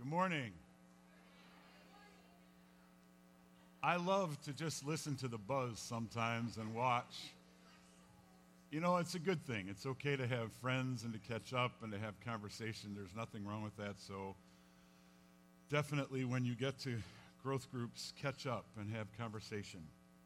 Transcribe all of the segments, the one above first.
morning. I love to just listen to the buzz sometimes and watch. You know, it's a good thing. It's okay to have friends and to catch up and to have conversation. There's nothing wrong with that. So definitely when you get to growth groups, catch up and have conversation.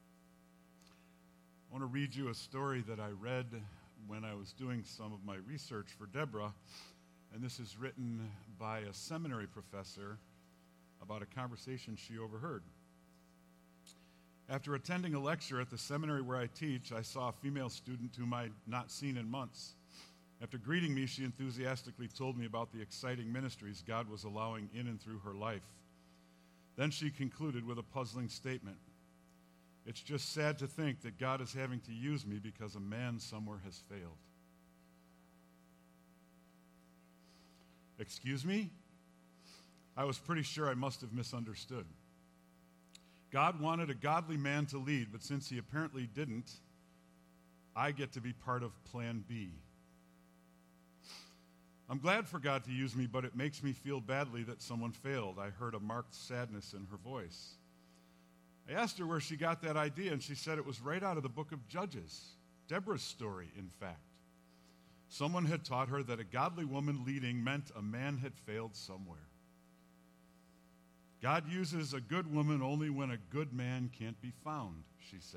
I want to read you a story that I read when I was doing some of my research for Deborah. And this is written by a seminary professor about a conversation she overheard. After attending a lecture at the seminary where I teach, I saw a female student whom I'd not seen in months. After greeting me, she enthusiastically told me about the exciting ministries God was allowing in and through her life. Then she concluded with a puzzling statement. It's just sad to think that God is having to use me because a man somewhere has failed. Excuse me? I was pretty sure I must have misunderstood. God wanted a godly man to lead, but since he apparently didn't, I get to be part of Plan B. I'm glad for God to use me, but it makes me feel badly that someone failed. I heard a marked sadness in her voice. I asked her where she got that idea, and she said it was right out of the book of Judges, Deborah's story, in fact. Someone had taught her that a godly woman leading meant a man had failed somewhere. God uses a good woman only when a good man can't be found, she said.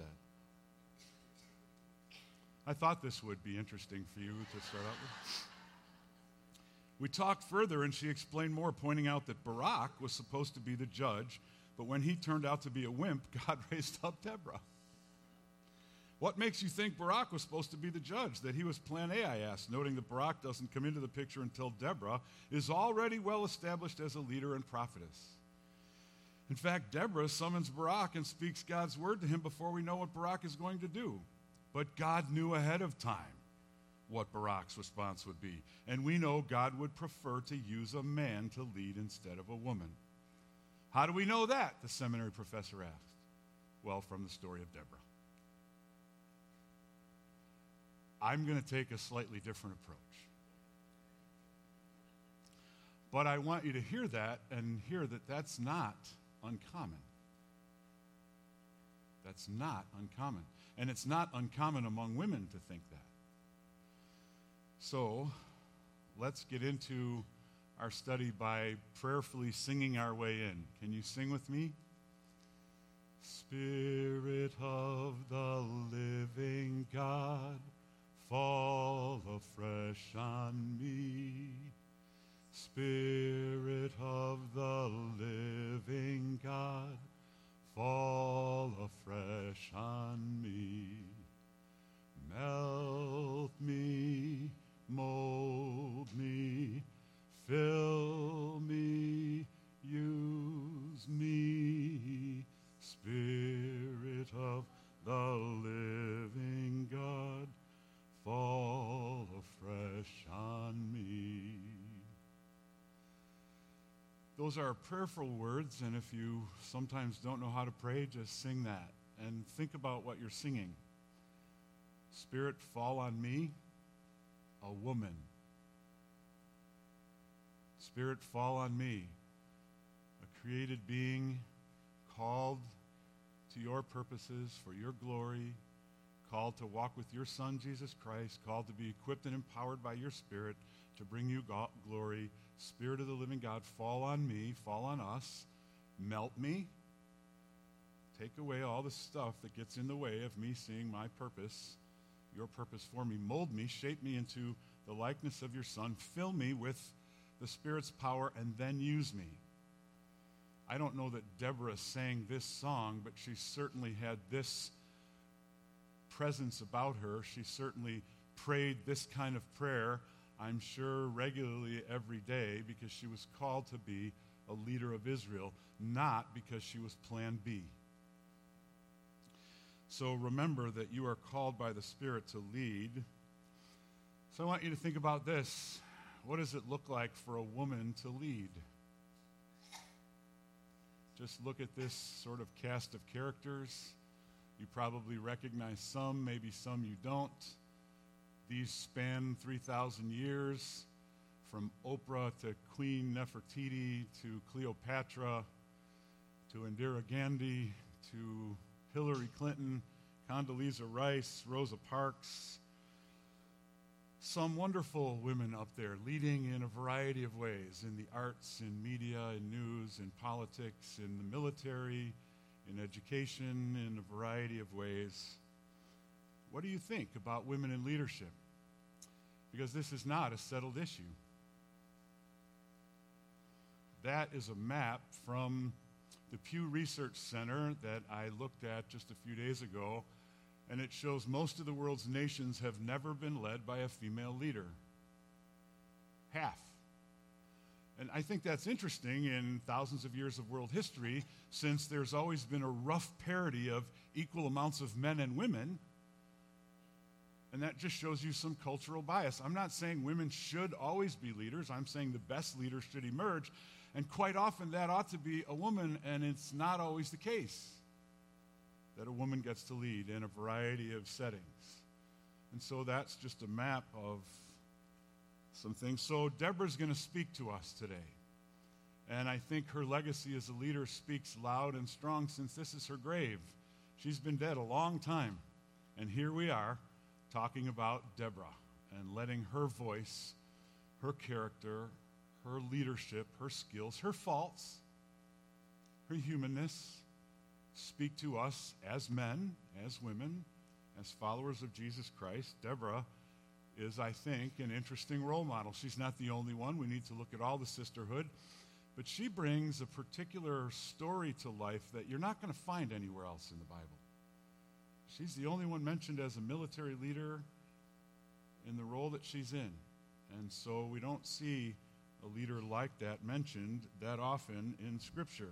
I thought this would be interesting for you to start out with. We talked further, and she explained more, pointing out that Barak was supposed to be the judge, but when he turned out to be a wimp, God raised up Deborah. What makes you think Barak was supposed to be the judge, that he was Plan A, I asked, noting that Barak doesn't come into the picture until Deborah is already well established as a leader and prophetess. In fact, Deborah summons Barak and speaks God's word to him before we know what Barak is going to do. But God knew ahead of time what Barak's response would be, and we know God would prefer to use a man to lead instead of a woman. How do we know that? The seminary professor asked. Well, from the story of Deborah. I'm going to take a slightly different approach. But I want you to hear that and hear that that's not uncommon. That's not uncommon. And it's not uncommon among women to think that. So, let's get into our study by prayerfully singing our way in. Can you sing with me? Spirit of the living God, fall afresh on me. Spirit of the living God, fall afresh on me. Melt me, mold me, fill me, use me. Spirit of the living God, fall afresh on me. Those are prayerful words, and if you sometimes don't know how to pray, just sing that and think about what you're singing. Spirit, fall on me, a woman. Spirit, fall on me, a created being called to your purposes for your glory, called to walk with your Son, Jesus Christ, called to be equipped and empowered by your Spirit to bring you glory. Spirit of the living God, fall on me, fall on us, melt me, take away all the stuff that gets in the way of me seeing my purpose, your purpose for me. Mold me, shape me into the likeness of your Son. Fill me with the Spirit's power, and then use me. I don't know that Deborah sang this song, but she certainly had this presence about her. She certainly prayed this kind of prayer, I'm sure, regularly every day, because she was called to be a leader of Israel, not because she was Plan B. So remember that you are called by the Spirit to lead. So I want you to think about this. What does it look like for a woman to lead? Just look at this sort of cast of characters. You probably recognize some, maybe some you don't. These span 3,000 years from Oprah to Queen Nefertiti to Cleopatra to Indira Gandhi to Hillary Clinton, Condoleezza Rice, Rosa Parks. Some wonderful women up there leading in a variety of ways, in the arts, in media, in news, in politics, in the military, in education, in a variety of ways. What do you think about women in leadership? Because this is not a settled issue. That is a map from the Pew Research Center that I looked at just a few days ago, and it shows most of the world's nations have never been led by a female leader. Half. And I think that's interesting in thousands of years of world history, since there's always been a rough parity of equal amounts of men and women, and that just shows you some cultural bias. I'm not saying women should always be leaders. I'm saying the best leaders should emerge, and quite often that ought to be a woman, and it's not always the case that a woman gets to lead in a variety of settings. And so that's just a map of some things. So Deborah's going to speak to us today. And I think her legacy as a leader speaks loud and strong since this is her grave. She's been dead a long time. And here we are talking about Deborah and letting her voice, her character, her leadership, her skills, her faults, her humanness, speak to us as men, as women, as followers of Jesus Christ. Deborah is, I think, an interesting role model. She's not the only one. We need to look at all the sisterhood. But she brings a particular story to life that you're not going to find anywhere else in the Bible. She's the only one mentioned as a military leader in the role that she's in. And so we don't see a leader like that mentioned that often in Scripture.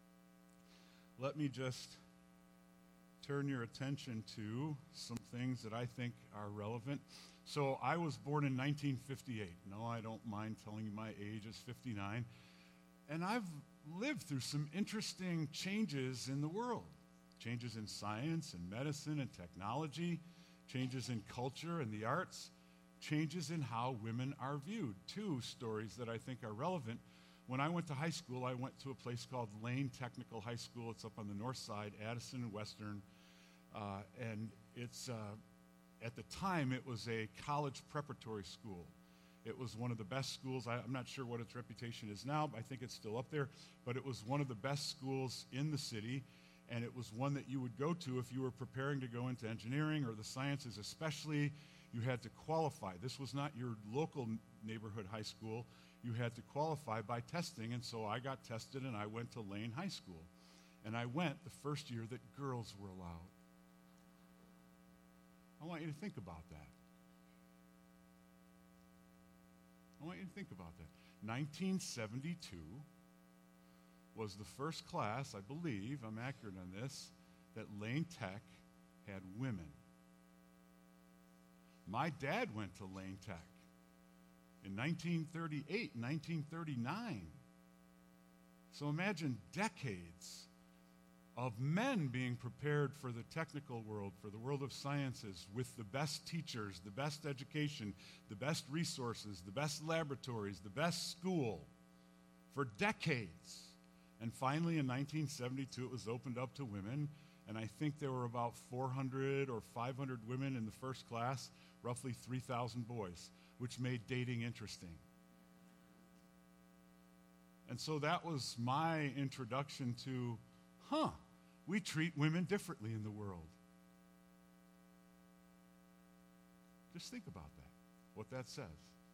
Let me just turn your attention to some things that I think are relevant. So I was born in 1958. No, I don't mind telling you my age is 59. And I've lived through some interesting changes in the world. Changes in science and medicine and technology, changes in culture and the arts, changes in how women are viewed. Two stories that I think are relevant. When I went to high school, I went to a place called Lane Technical High School. It's up on the north side, Addison and Western. And it's, at the time, it was a college preparatory school. It was one of the best schools. I'm not sure what its reputation is now, but I think it's still up there. But it was one of the best schools in the city, and it was one that you would go to if you were preparing to go into engineering or the sciences especially. You had to qualify. This was not your local neighborhood high school. You had to qualify by testing, and so I got tested, and I went to Lane High School. And I went the first year that girls were allowed. I want you to think about that. I want you to think about that. 1972 was the first class, I believe, I'm accurate on this, that Lane Tech had women. My dad went to Lane Tech in 1938, 1939. So imagine decades of men being prepared for the technical world, for the world of sciences, with the best teachers, the best education, the best resources, the best laboratories, the best school, for decades. And finally, in 1972, it was opened up to women, and I think there were about 400 or 500 women in the first class, roughly 3,000 boys, which made dating interesting. And so that was my introduction to, we treat women differently in the world. Just think about that, what that says.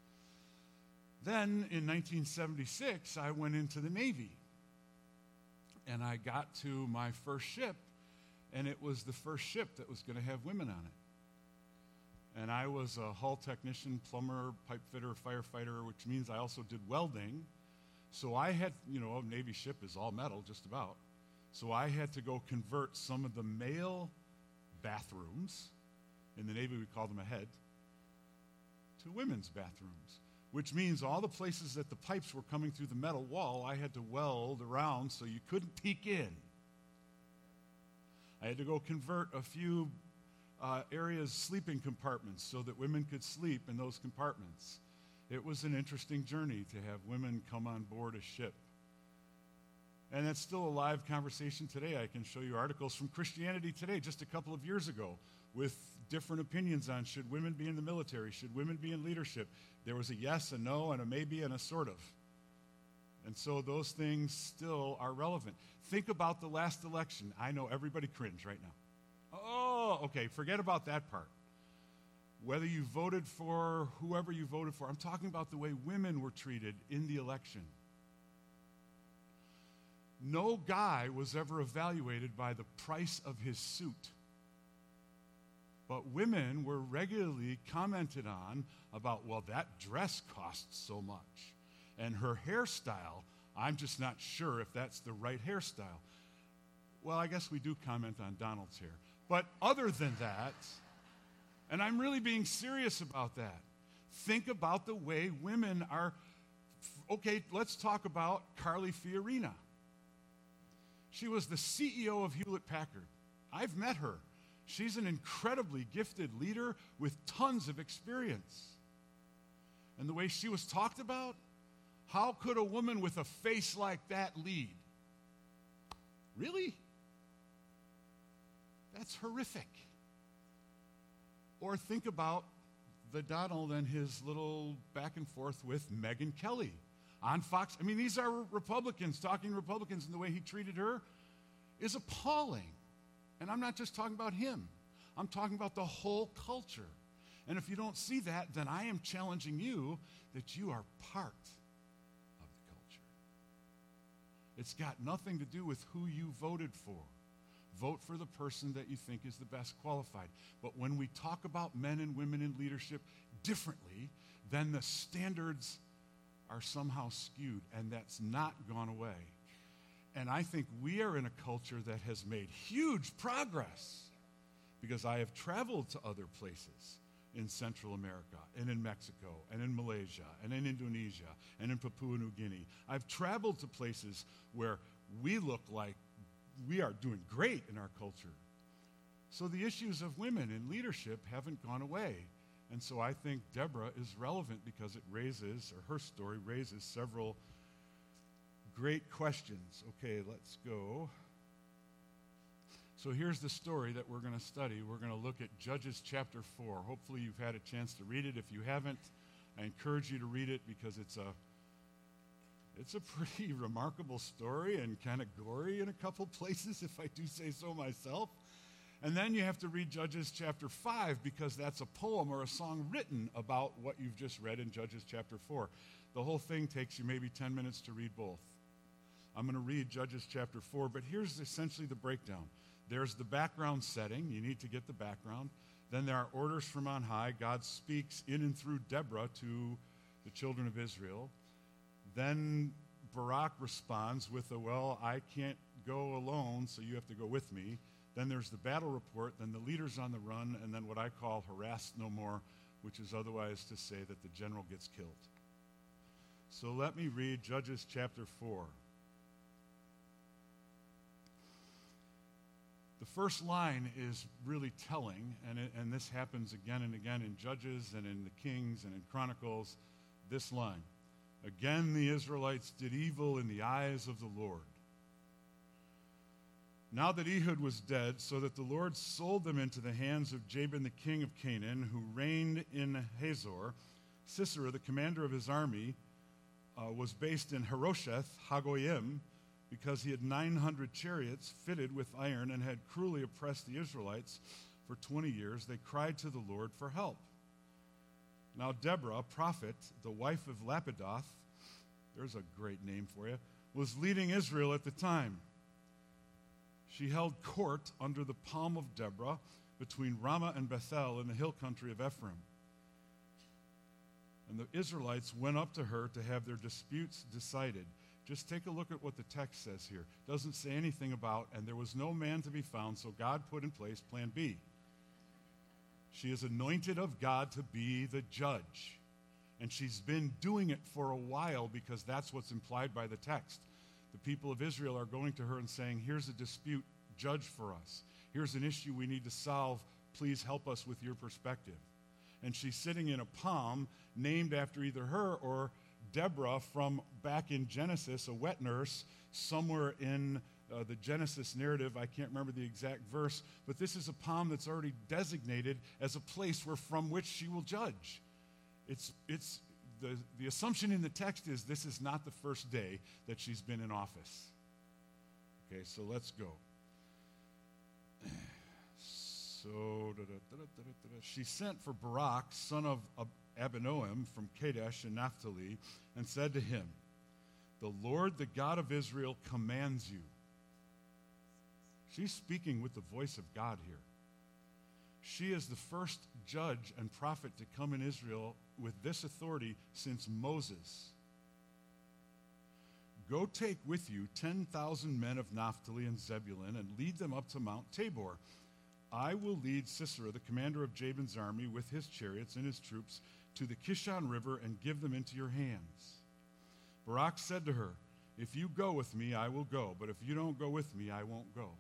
Then in 1976, I went into the Navy. And I got to my first ship, and it was the first ship that was going to have women on it. And I was a hull technician, plumber, pipe fitter, firefighter, which means I also did welding. So I had, a Navy ship is all metal, just about. So I had to go convert some of the male bathrooms, in the Navy we call them a head, to women's bathrooms, which means all the places that the pipes were coming through the metal wall, I had to weld around so you couldn't peek in. I had to go convert a few areas, sleeping compartments, so that women could sleep in those compartments. It was an interesting journey to have women come on board a ship. And it's still a live conversation today. I can show you articles from Christianity Today just a couple of years ago with different opinions on should women be in the military, should women be in leadership. There was a yes, a no, and a maybe, and a sort of. And so those things still are relevant. Think about the last election. I know everybody cringe right now. Oh, okay, forget about that part. Whether you voted for whoever you voted for, I'm talking about the way women were treated in the election. No guy was ever evaluated by the price of his suit. But women were regularly commented on about, well, that dress costs so much. And her hairstyle, I'm just not sure if that's the right hairstyle. Well, I guess we do comment on Donald's hair. But other than that, and I'm really being serious about that, think about the way women are. Okay, let's talk about Carly Fiorina. She was the CEO of Hewlett-Packard. I've met her. She's an incredibly gifted leader with tons of experience. And the way she was talked about, how could a woman with a face like that lead? Really? That's horrific. Or think about the Donald and his little back and forth with Megyn Kelly on Fox. I mean, these are Republicans talking Republicans, and the way he treated her is appalling. And I'm not just talking about him. I'm talking about the whole culture. And if you don't see that, then I am challenging you that you are part of the culture. It's got nothing to do with who you voted for. Vote for the person that you think is the best qualified. But when we talk about men and women in leadership differently, then the standards are somehow skewed, and that's not gone away. And I think we are in a culture that has made huge progress, because I have traveled to other places in Central America and in Mexico and in Malaysia and in Indonesia and in Papua New Guinea. I've traveled to places where we look like we are doing great in our culture. So the issues of women in leadership haven't gone away. And so I think Deborah is relevant because it raises, or her story raises, several great questions. Okay, let's go. So here's the story that we're going to study. We're going to look at Judges chapter 4. Hopefully you've had a chance to read it. If you haven't, I encourage you to read it because it's a pretty remarkable story and kind of gory in a couple places, if I do say so myself. And then you have to read Judges chapter 5 because that's a poem or a song written about what you've just read in Judges chapter 4. The whole thing takes you maybe 10 minutes to read both. I'm going to read Judges chapter 4, but here's essentially the breakdown. There's the background setting. You need to get the background. Then there are orders from on high. God speaks in and through Deborah to the children of Israel. Then Barak responds with well, I can't go alone, so you have to go with me. Then there's the battle report, then the leader's on the run, and then what I call harassed no more, which is otherwise to say that the general gets killed. So let me read Judges chapter 4. The first line is really telling, and this happens again and again in Judges and in the Kings and in Chronicles, this line. Again, the Israelites did evil in the eyes of the Lord. Now that Ehud was dead, so that the Lord sold them into the hands of Jabin the king of Canaan, who reigned in Hazor. Sisera, the commander of his army, was based in Harosheth Hagoyim, because he had 900 chariots fitted with iron and had cruelly oppressed the Israelites for 20 years. They cried to the Lord for help. Now Deborah, a prophet, the wife of Lapidoth, there's a great name for you, was leading Israel at the time. She held court under the palm of Deborah between Ramah and Bethel in the hill country of Ephraim. And the Israelites went up to her to have their disputes decided. Just take a look at what the text says here. It doesn't say anything about, and there was no man to be found, so God put in place plan B. She is anointed of God to be the judge. And she's been doing it for a while because that's what's implied by the text. The people of Israel are going to her and saying, here's a dispute, judge for us. Here's an issue we need to solve. Please help us with your perspective. and she's sitting in a palm named after either her or Deborah from back in Genesis, a wet nurse, somewhere in the Genesis narrative. I can't remember the exact verse, but this is a palm that's already designated as a place from which she will judge. It's the assumption in the text is this is not the first day that she's been in office. Okay, so let's go. So, she sent for Barak, son of Abinoam, from Kadesh in Naphtali, and said to him, "The Lord, the God of Israel, commands you." She's speaking with the voice of God here. She is the first judge and prophet to come in Israel with this authority since Moses. "Go take with you 10,000 men of Naphtali and Zebulun and lead them up to Mount Tabor. I will lead Sisera, the commander of Jabin's army, with his chariots and his troops to the Kishon River and give them into your hands." Barak said to her, "If you go with me, I will go, but if you don't go with me, I won't go."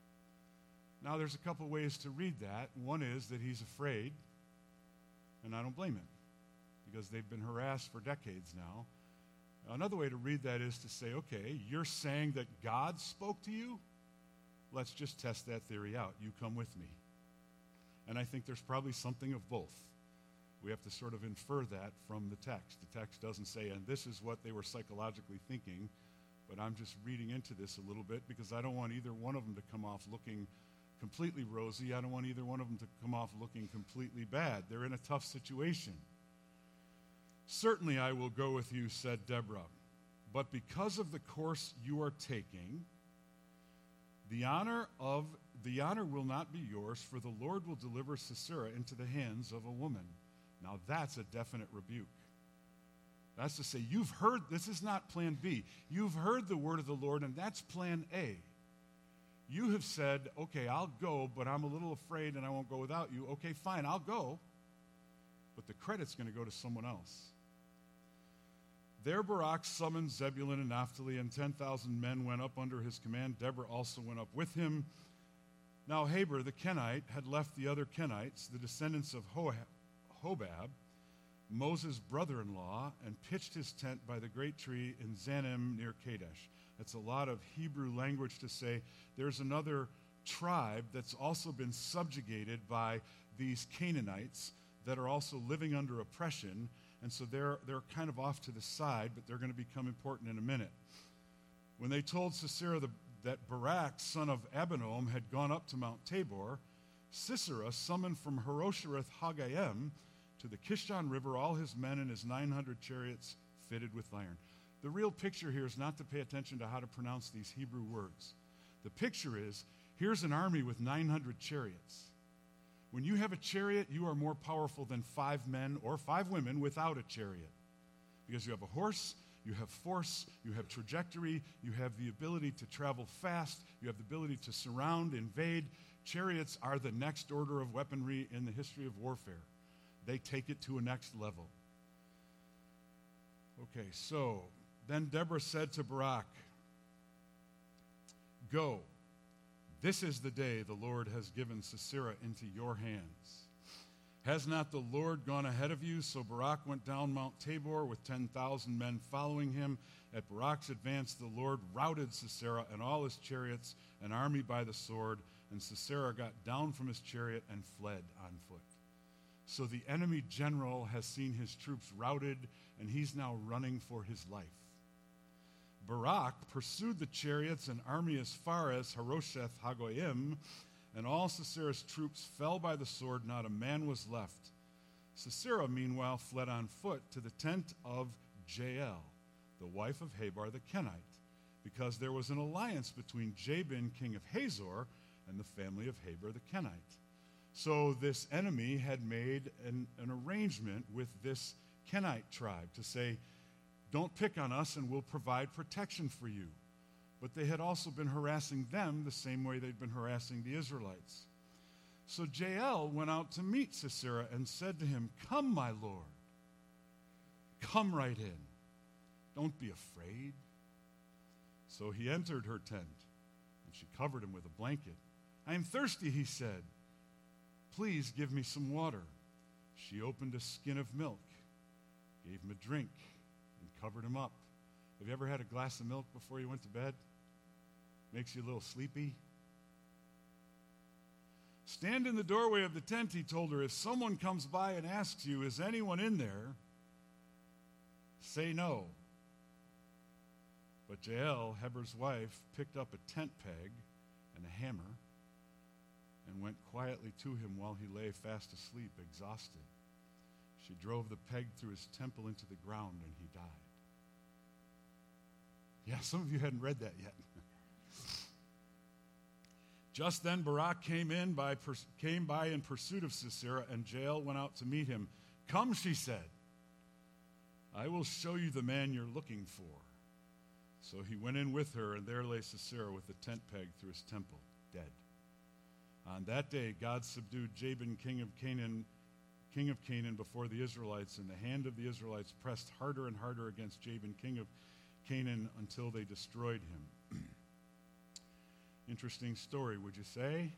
Now, there's a couple ways to read that. One is that he's afraid, and I don't blame him, because they've been harassed for decades now. Another way to read that is to say, okay, you're saying that God spoke to you? Let's just test that theory out. You come with me. And I think there's probably something of both. We have to sort of infer that from the text. The text doesn't say, and this is what they were psychologically thinking, but I'm just reading into this a little bit because I don't want either one of them to come off looking completely rosy. I don't want either one of them to come off looking completely bad. They're in a tough situation. "Certainly I will go with you," said Deborah, "but because of the course you are taking, the honor will not be yours, for the Lord will deliver Sisera into the hands of a woman." Now that's a definite rebuke. That's to say, you've heard, this is not plan B. You've heard the word of the Lord, and that's plan A. You have said, okay, I'll go, but I'm a little afraid and I won't go without you. Okay, fine, I'll go. But the credit's going to go to someone else. There Barak summoned Zebulun and Naphtali, and 10,000 men went up under his command. Deborah also went up with him. Now Heber the Kenite had left the other Kenites, the descendants of Hobab, Moses' brother-in-law, and pitched his tent by the great tree in Zanim near Kadesh. That's a lot of Hebrew language to say there's another tribe that's also been subjugated by these Canaanites that are also living under oppression, and so they're kind of off to the side, but they're going to become important in a minute. When they told Sisera that Barak, son of Abinoam, had gone up to Mount Tabor, Sisera summoned from Harosheth Hagoyim to the Kishon River all his men and his 900 chariots fitted with iron. The real picture here is not to pay attention to how to pronounce these Hebrew words. The picture is, here's an army with 900 chariots. When you have a chariot, you are more powerful than 5 men or 5 women without a chariot. Because you have a horse, you have force, you have trajectory, you have the ability to travel fast, you have the ability to surround, invade. Chariots are the next order of weaponry in the history of warfare. They take it to a next level. Okay, so then Deborah said to Barak, "Go. This is the day the Lord has given Sisera into your hands. Has not the Lord gone ahead of you?" So Barak went down Mount Tabor with 10,000 men following him. At Barak's advance, the Lord routed Sisera and all his chariots, an army by the sword, and Sisera got down from his chariot and fled on foot. So the enemy general has seen his troops routed, and he's now running for his life. Barak pursued the chariots and army as far as Harosheth Hagoyim, and all Sisera's troops fell by the sword, not a man was left. Sisera, meanwhile, fled on foot to the tent of Jael, the wife of Heber the Kenite, because there was an alliance between Jabin, king of Hazor, and the family of Heber the Kenite. So this enemy had made an arrangement with this Kenite tribe to say, don't pick on us and we'll provide protection for you. But they had also been harassing them the same way they'd been harassing the Israelites. So Jael went out to meet Sisera and said to him, "Come, my lord, come right in. Don't be afraid." So he entered her tent, and she covered him with a blanket. "I am thirsty," he said. "Please give me some water." She opened a skin of milk, gave him a drink, and covered him up. Have you ever had a glass of milk before you went to bed? Makes you a little sleepy. Stand in the doorway of the tent, he told her. If someone comes by and asks you, is anyone in there? Say no. But Jael, Heber's wife, picked up a tent peg and a hammer and went quietly to him while he lay fast asleep, exhausted. She drove the peg through his temple into the ground, and he died. Yeah, some of you hadn't read that yet. Just then Barak came by in pursuit of Sisera, and Jael went out to meet him. Come, she said, I will show you the man you're looking for. So he went in with her, and there lay Sisera with the tent peg through his temple, dead. On that day, God subdued Jabin, king of Canaan, before the Israelites, and the hand of the Israelites pressed harder and harder against Jabin, king of Canaan, until they destroyed him. Interesting story, would you say?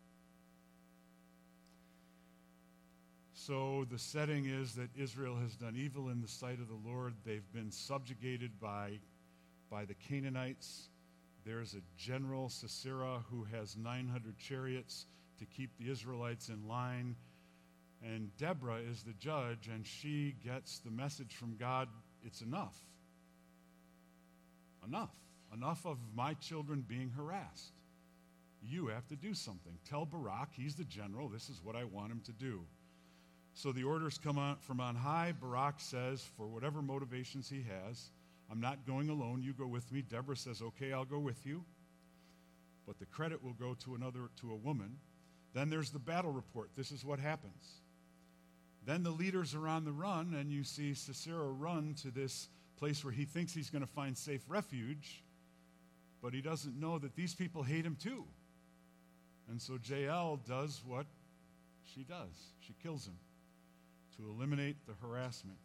So the setting is that Israel has done evil in the sight of the Lord. They've been subjugated by the Canaanites. There's a general, Sisera, who has 900 chariots to keep the Israelites in line. And Deborah is the judge, and she gets the message from God, it's enough. Enough. Enough of my children being harassed. You have to do something. Tell Barak, he's the general, this is what I want him to do. So the orders come out from on high. Barak says, for whatever motivations he has, I'm not going alone, you go with me. Deborah says, okay, I'll go with you. But the credit will go to a woman. Then there's the battle report. This is what happens. Then the leaders are on the run, and you see Sisera run to this place where he thinks he's going to find safe refuge, but he doesn't know that these people hate him too. And so Jael does what she does. She kills him to eliminate the harassment.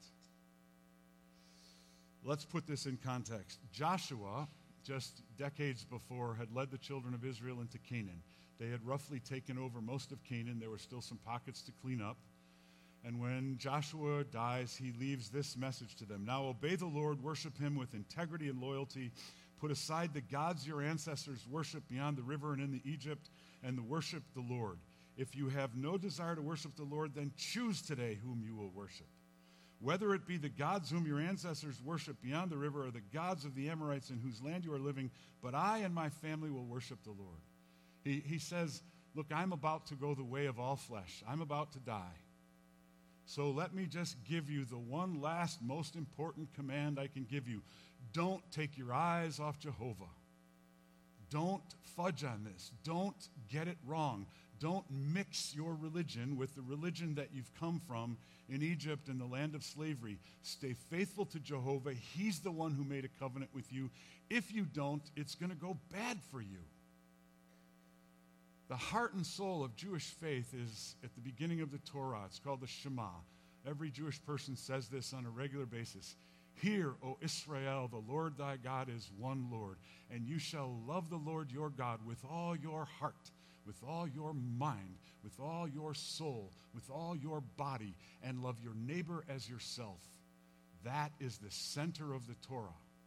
Let's put this in context. Joshua, just decades before, had led the children of Israel into Canaan. They had roughly taken over most of Canaan. There were still some pockets to clean up. And when Joshua dies, he leaves this message to them. Now obey the Lord, worship him with integrity and loyalty. Put aside the gods your ancestors worshiped beyond the river and in the Egypt, and worship the Lord. If you have no desire to worship the Lord, then choose today whom you will worship. Whether it be the gods whom your ancestors worshiped beyond the river, or the gods of the Amorites in whose land you are living, but I and my family will worship the Lord. He says, look, I'm about to go the way of all flesh. I'm about to die. So let me just give you the one last most important command I can give you. Don't take your eyes off Jehovah. Don't fudge on this. Don't get it wrong. Don't mix your religion with the religion that you've come from in Egypt and the land of slavery. Stay faithful to Jehovah. He's the one who made a covenant with you. If you don't, it's going to go bad for you. The heart and soul of Jewish faith is at the beginning of the Torah. It's called the Shema. Every Jewish person says this on a regular basis. Hear, O Israel, the Lord thy God is one Lord, and you shall love the Lord your God with all your heart, with all your mind, with all your soul, with all your body, and love your neighbor as yourself. That is the center of the Torah.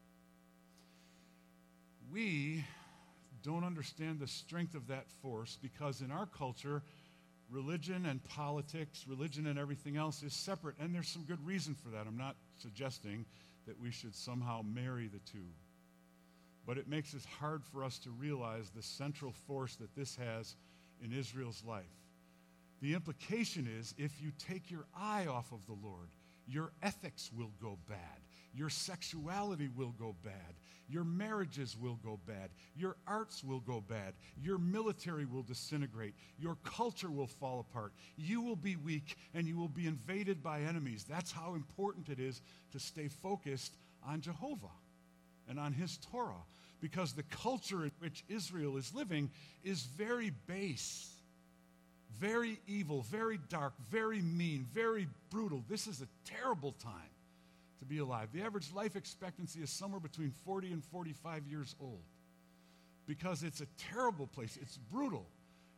We don't understand the strength of that force because in our culture, religion and politics, religion and everything else is separate, and there's some good reason for that. I'm not suggesting that we should somehow marry the two. But it makes it hard for us to realize the central force that this has in Israel's life. The implication is if you take your eye off of the Lord, your ethics will go bad. Your sexuality will go bad. Your marriages will go bad. Your arts will go bad. Your military will disintegrate. Your culture will fall apart. You will be weak and you will be invaded by enemies. That's how important it is to stay focused on Jehovah and on his Torah, because the culture in which Israel is living is very base, very evil, very dark, very mean, very brutal. This is a terrible time to be alive. The average life expectancy is somewhere between 40 and 45 years old because it's a terrible place. It's brutal.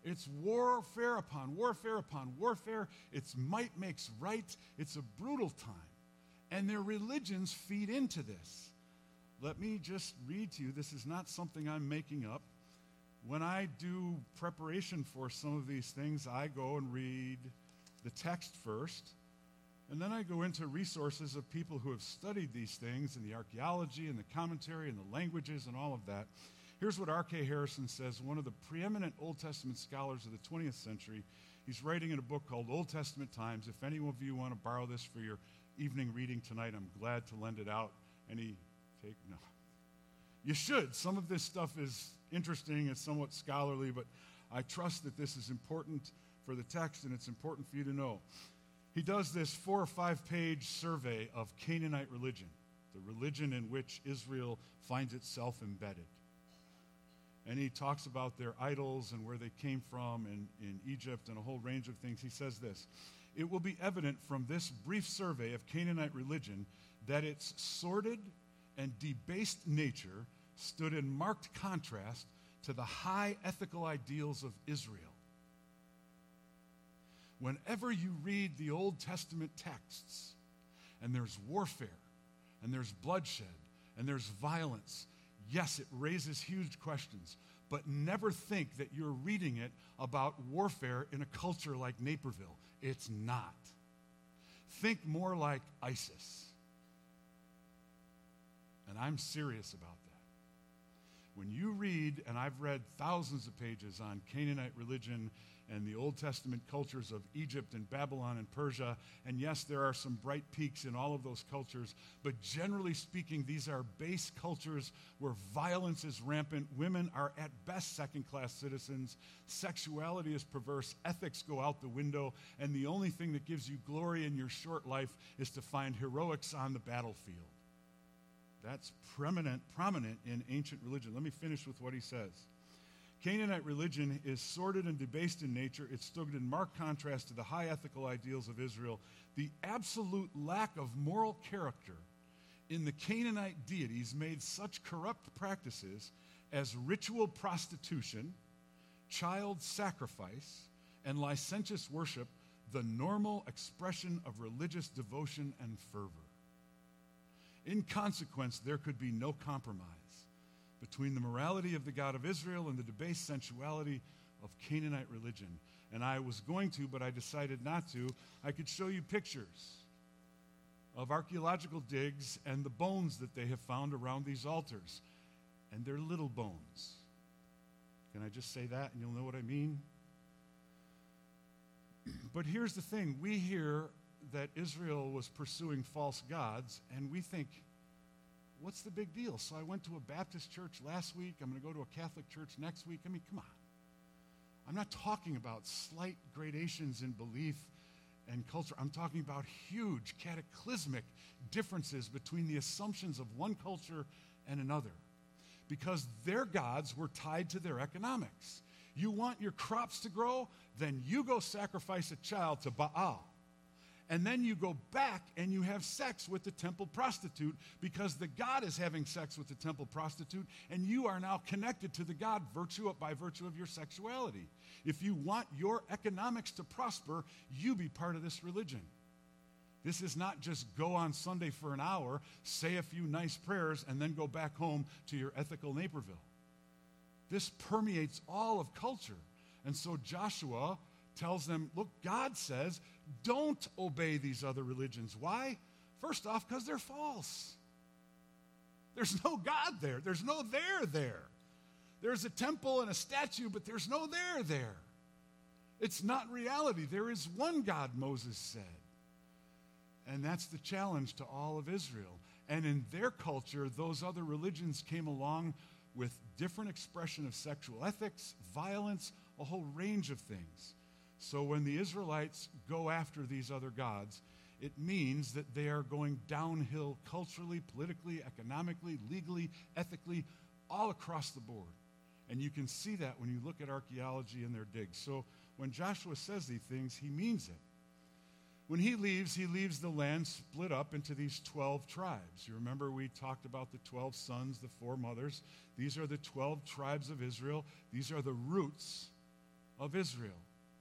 It's warfare upon warfare upon warfare. It's might makes right. It's a brutal time. And their religions feed into this. Let me just read to you. This is not something I'm making up. When I do preparation for some of these things, I go and read the text first, and then I go into resources of people who have studied these things and the archaeology and the commentary and the languages and all of that. Here's what R.K. Harrison says, one of the preeminent Old Testament scholars of the 20th century. He's writing in a book called Old Testament Times. If any of you want to borrow this for your evening reading tonight, I'm glad to lend it out. No. You should. Some of this stuff is interesting. It's somewhat scholarly, but I trust that this is important for the text, and it's important for you to know. He does this 4 or 5 page survey of Canaanite religion, the religion in which Israel finds itself embedded. And he talks about their idols and where they came from in Egypt and a whole range of things. He says this, "It will be evident from this brief survey of Canaanite religion that its sordid and debased nature stood in marked contrast to the high ethical ideals of Israel. Whenever you read the Old Testament texts, and there's warfare, and there's bloodshed, and there's violence, yes, it raises huge questions, but never think that you're reading it about warfare in a culture like Naperville. It's not. Think more like ISIS. And I'm serious about that. When you read, and I've read thousands of pages on Canaanite religion and the Old Testament cultures of Egypt and Babylon and Persia, and yes, there are some bright peaks in all of those cultures, but generally speaking, these are base cultures where violence is rampant, women are at best second-class citizens, sexuality is perverse, ethics go out the window, and the only thing that gives you glory in your short life is to find heroics on the battlefield. That's prominent in ancient religion. Let me finish with what he says. Canaanite religion is sordid and debased in nature. It stood in marked contrast to the high ethical ideals of Israel. The absolute lack of moral character in the Canaanite deities made such corrupt practices as ritual prostitution, child sacrifice, and licentious worship the normal expression of religious devotion and fervor. In consequence, there could be no compromise between the morality of the God of Israel and the debased sensuality of Canaanite religion. And I was going to, but I decided not to. I could show you pictures of archaeological digs and the bones that they have found around these altars. And they're little bones. Can I just say that and you'll know what I mean? But here's the thing. We hear that Israel was pursuing false gods, and we think, what's the big deal? So I went to a Baptist church last week. I'm going to go to a Catholic church next week. I mean, come on. I'm not talking about slight gradations in belief and culture. I'm talking about huge cataclysmic differences between the assumptions of one culture and another, because their gods were tied to their economics. You want your crops to grow? Then you go sacrifice a child to Baal. And then you go back and you have sex with the temple prostitute because the god is having sex with the temple prostitute, and you are now connected to the god by virtue of your sexuality. If you want your economics to prosper, you be part of this religion. This is not just go on Sunday for an hour, say a few nice prayers, and then go back home to your ethical Naperville. This permeates all of culture. And so Joshua tells them, look, God says, don't obey these other religions. Why? First off, because they're false. There's no God there. There's no there there. There's a temple and a statue, but there's no there there. It's not reality. There is one God, Moses said. And that's the challenge to all of Israel. And in their culture, those other religions came along with different expression of sexual ethics, violence, a whole range of things. So when the Israelites go after these other gods, it means that they are going downhill culturally, politically, economically, legally, ethically, all across the board. And you can see that when you look at archaeology and their digs. So when Joshua says these things, he means it. When he leaves the land split up into these 12 tribes. You remember we talked about the 12 sons, the 4 mothers. These are the 12 tribes of Israel. These are the roots of Israel.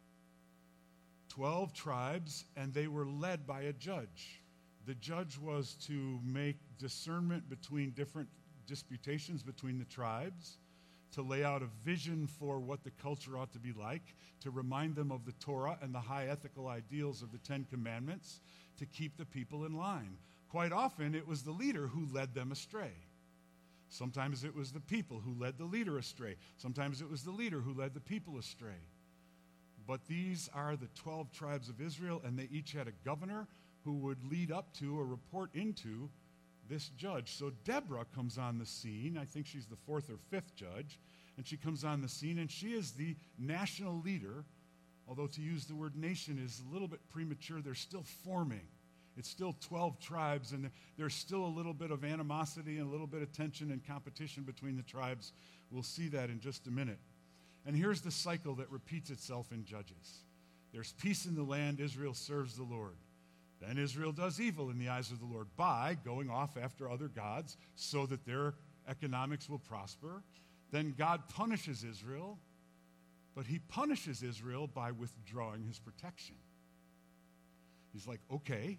12 tribes, and they were led by a judge. The judge was to make discernment between different disputations between the tribes, to lay out a vision for what the culture ought to be like, to remind them of the Torah and the high ethical ideals of the Ten Commandments, to keep the people in line. Quite often, it was the leader who led them astray. Sometimes it was the people who led the leader astray. Sometimes it was the leader who led the people astray. But these are the 12 tribes of Israel, and they each had a governor who would lead up to or report into this judge. So Deborah comes on the scene. I think she's the fourth or fifth judge. And she comes on the scene, and she is the national leader. Although to use the word nation is a little bit premature. They're still forming. It's still 12 tribes, and there's still a little bit of animosity and a little bit of tension and competition between the tribes. We'll see that in just a minute. And here's the cycle that repeats itself in Judges. There's peace in the land. Israel serves the Lord. Then Israel does evil in the eyes of the Lord by going off after other gods so that their economics will prosper. Then God punishes Israel, but he punishes Israel by withdrawing his protection. He's like, okay,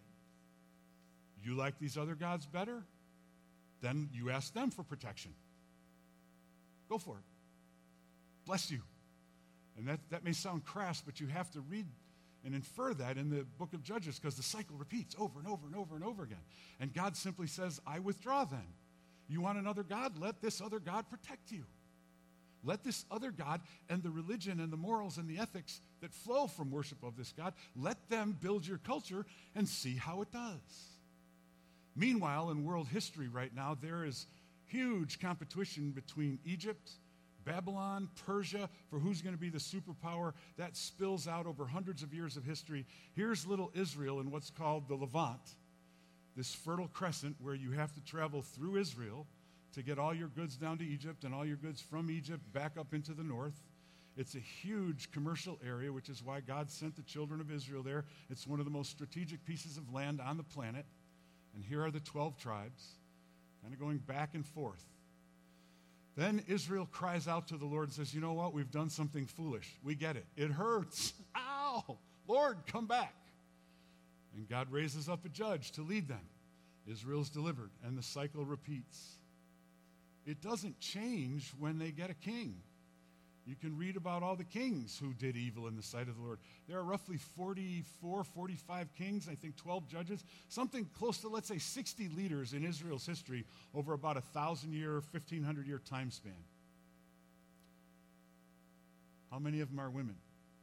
you like these other gods better? Then you ask them for protection. Go for it. Bless you. And that may sound crass, but you have to read and infer that in the book of Judges, because the cycle repeats over and over and over and over again. And God simply says, I withdraw then. You want another God? Let this other God protect you. Let this other God and the religion and the morals and the ethics that flow from worship of this God, let them build your culture and see how it does. Meanwhile, in world history right now, there is huge competition between Egypt, Babylon, Persia, for who's going to be the superpower. That spills out over hundreds of years of history. Here's little Israel in what's called the Levant, this fertile crescent where you have to travel through Israel to get all your goods down to Egypt and all your goods from Egypt back up into the north. It's a huge commercial area, which is why God sent the children of Israel there. It's one of the most strategic pieces of land on the planet. And here are the 12 tribes, kind of going back and forth. Then Israel cries out to the Lord and says, you know what? We've done something foolish. We get it. It hurts. Ow! Lord, come back. And God raises up a judge to lead them. Israel's delivered, and the cycle repeats. It doesn't change when they get a king. You can read about all the kings who did evil in the sight of the Lord. There are roughly 44, 45 kings, I think 12 judges, something close to, let's say, 60 leaders in Israel's history over about 1,000-year, 1,500-year time span. How many of them are women?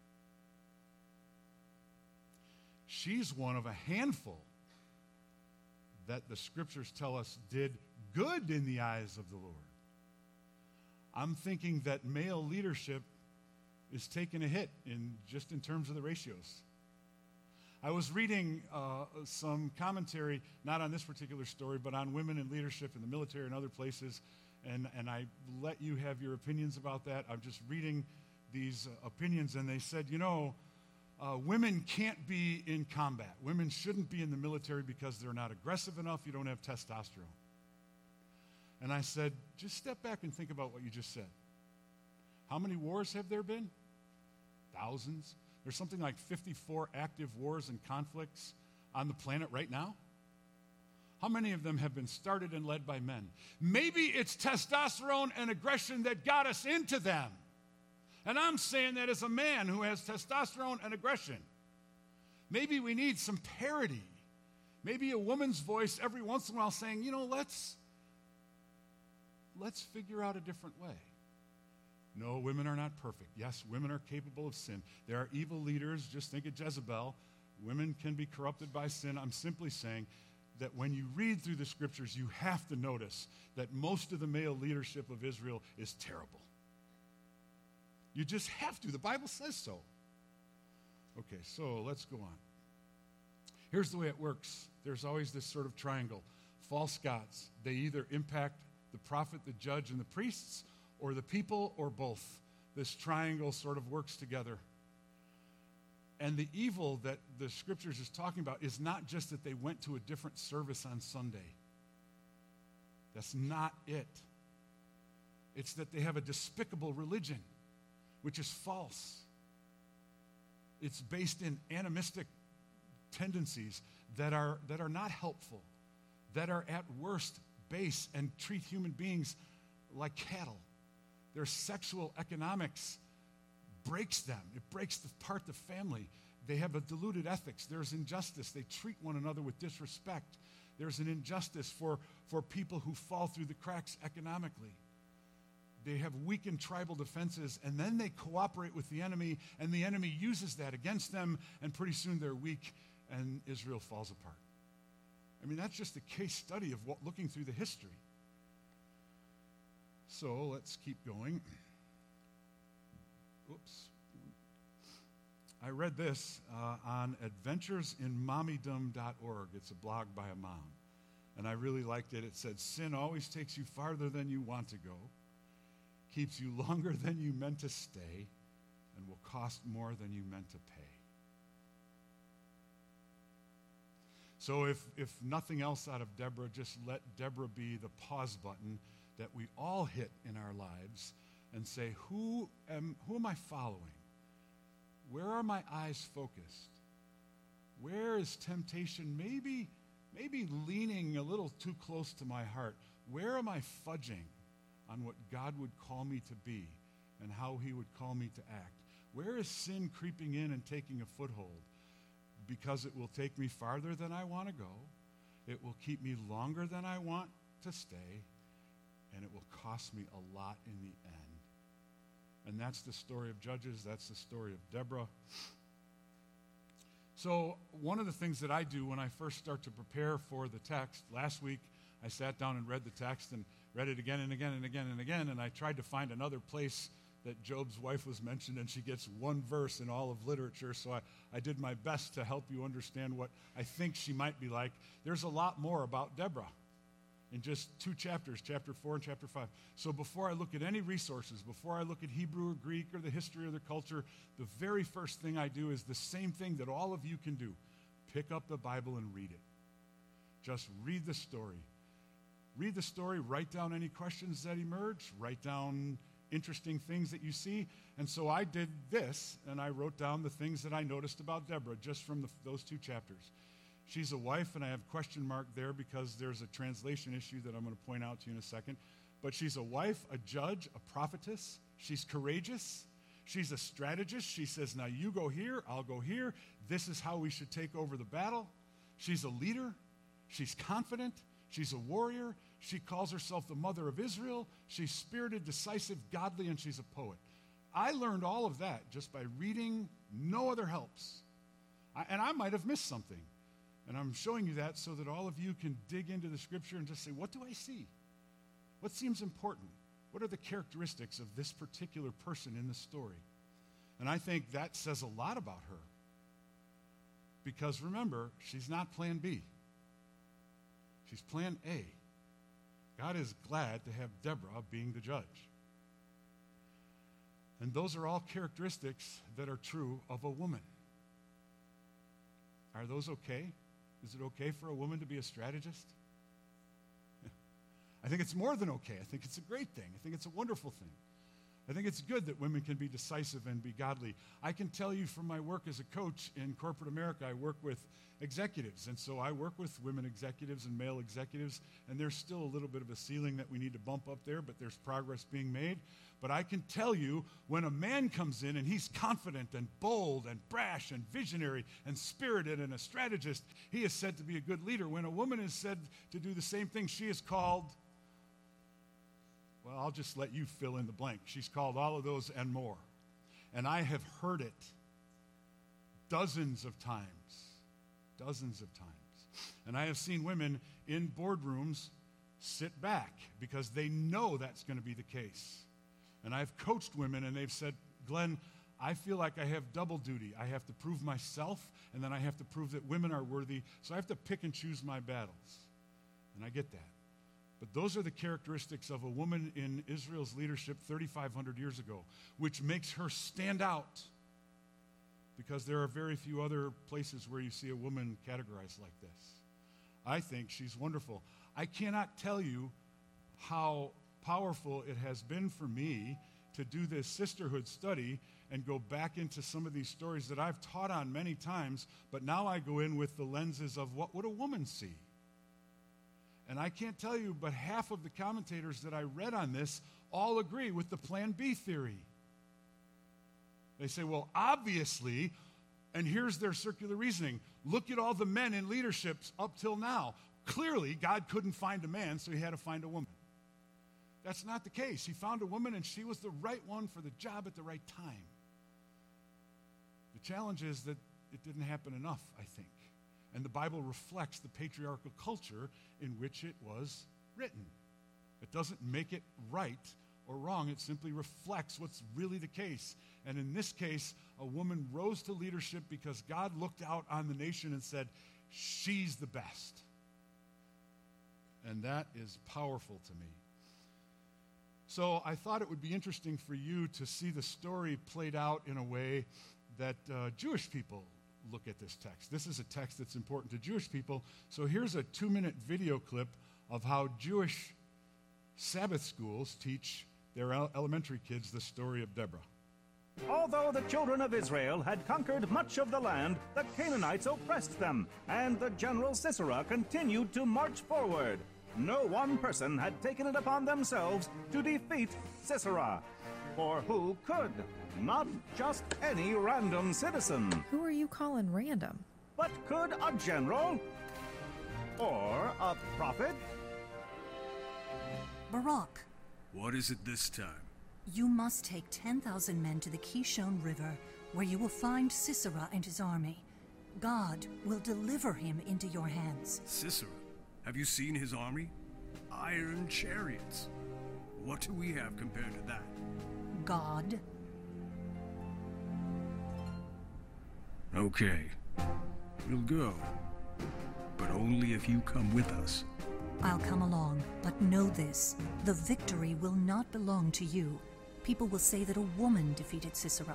She's one of a handful that the scriptures tell us did good in the eyes of the Lord. I'm thinking that male leadership is taking a hit in terms of the ratios. I was reading some commentary, not on this particular story, but on women in leadership in the military and other places, and I let you have your opinions about that. I'm just reading these opinions, and they said, women can't be in combat. Women shouldn't be in the military because they're not aggressive enough. You don't have testosterone. And I said, just step back and think about what you just said. How many wars have there been? Thousands. There's something like 54 active wars and conflicts on the planet right now. How many of them have been started and led by men? Maybe it's testosterone and aggression that got us into them. And I'm saying that as a man who has testosterone and aggression. Maybe we need some parity. Maybe a woman's voice every once in a while saying, let's figure out a different way. No, women are not perfect. Yes, women are capable of sin. There are evil leaders. Just think of Jezebel. Women can be corrupted by sin. I'm simply saying that when you read through the scriptures, you have to notice that most of the male leadership of Israel is terrible. You just have to. The Bible says so. Okay, so let's go on. Here's the way it works. There's always this sort of triangle. False gods. They either impact the prophet, the judge, and the priests, or the people, or both. This triangle sort of works together. And the evil that the scriptures is talking about is not just that they went to a different service on Sunday. That's not it. It's that they have a despicable religion, which is false. It's based in animistic tendencies that are not helpful, that are at worst base and treat human beings like cattle. Their sexual economics breaks them. It breaks apart the family. They have a diluted ethics. There's injustice. They treat one another with disrespect. There's an injustice for people who fall through the cracks economically. They have weakened tribal defenses, and then they cooperate with the enemy, and the enemy uses that against them, and pretty soon they're weak, and Israel falls apart. I mean, that's just a case study of looking through the history. So let's keep going. Oops. I read this on adventuresinmommydom.org. It's a blog by a mom, and I really liked it. It said, sin always takes you farther than you want to go, keeps you longer than you meant to stay, and will cost more than you meant to pay. So if nothing else out of Deborah, just let Deborah be the pause button that we all hit in our lives and say, who am I following? Where are my eyes focused? Where is temptation maybe leaning a little too close to my heart? Where am I fudging on what God would call me to be and how he would call me to act? Where is sin creeping in and taking a foothold? Because it will take me farther than I want to go. It will keep me longer than I want to stay. And it will cost me a lot in the end. And that's the story of Judges. That's the story of Deborah. So one of the things that I do when I first start to prepare for the text, last week I sat down and read the text and read it again and again and again and again, and I tried to find another place that Job's wife was mentioned, and she gets one verse in all of literature, so I did my best to help you understand what I think she might be like. There's a lot more about Deborah in just 2 chapters, chapter 4 and chapter 5. So before I look at any resources, before I look at Hebrew or Greek or the history or the culture, the very first thing I do is the same thing that all of you can do. Pick up the Bible and read it. Just read the story. Read the story, write down any questions that emerge, write down interesting things that you see. And so I did this, and I wrote down the things that I noticed about Deborah just from those 2 chapters. She's a wife, and I have question mark there because there's a translation issue that I'm going to point out to you in a second. But she's a wife, a judge, a prophetess. She's courageous. She's a strategist. She says, now you go here, I'll go here. This is how we should take over the battle. She's a leader. She's confident. She's a warrior. She calls herself the mother of Israel. She's spirited, decisive, godly, and she's a poet. I learned all of that just by reading. No other helps. And I might have missed something. And I'm showing you that so that all of you can dig into the scripture and just say, what do I see? What seems important? What are the characteristics of this particular person in the story? And I think that says a lot about her. Because remember, she's not plan B. She's plan A. God is glad to have Deborah being the judge. And those are all characteristics that are true of a woman. Are those okay? Is it okay for a woman to be a strategist? I think it's more than okay. I think it's a great thing. I think it's a wonderful thing. I think it's good that women can be decisive and be godly. I can tell you from my work as a coach in corporate America, I work with executives. And so I work with women executives and male executives, and there's still a little bit of a ceiling that we need to bump up there, but there's progress being made. But I can tell you, when a man comes in and he's confident and bold and brash and visionary and spirited and a strategist, he is said to be a good leader. When a woman is said to do the same thing, she is called, well, I'll just let you fill in the blank. She's called all of those and more. And I have heard it dozens of times. And I have seen women in boardrooms sit back because they know that's going to be the case. And I've coached women, and they've said, Glenn, I feel like I have double duty. I have to prove myself, and then I have to prove that women are worthy, so I have to pick and choose my battles. And I get that. But those are the characteristics of a woman in Israel's leadership 3,500 years ago, which makes her stand out, because there are very few other places where you see a woman categorized like this. I think she's wonderful. I cannot tell you how powerful it has been for me to do this sisterhood study and go back into some of these stories that I've taught on many times, but now I go in with the lenses of what would a woman see? And I can't tell you, but half of the commentators that I read on this all agree with the Plan B theory. They say, well, obviously, and here's their circular reasoning, look at all the men in leadership up till now. Clearly, God couldn't find a man, so he had to find a woman. That's not the case. He found a woman, and she was the right one for the job at the right time. The challenge is that it didn't happen enough, I think. And the Bible reflects the patriarchal culture in which it was written. It doesn't make it right or wrong. It simply reflects what's really the case. And in this case, a woman rose to leadership because God looked out on the nation and said, she's the best. And that is powerful to me. So I thought it would be interesting for you to see the story played out in a way that Jewish people look at this text. This is a text that's important to Jewish people. So here's a 2-minute video clip of how Jewish Sabbath schools teach their elementary kids the story of Deborah. Although the children of Israel had conquered much of the land, the Canaanites oppressed them, and the general Sisera continued to march forward. No one person had taken it upon themselves to defeat Sisera. For who could? Not just any random citizen. Who are you calling random? But could a general? Or a prophet? Barak, What is it this time? you must take 10,000 men to the Kishon River, where you will find Sisera and his army. God will deliver him into your hands. Sisera? Have you seen his army? Iron chariots. What do we have compared to that? God? Okay. We'll go. But only if you come with us. I'll come along, but know this. The victory will not belong to you. People will say that a woman defeated Sisera.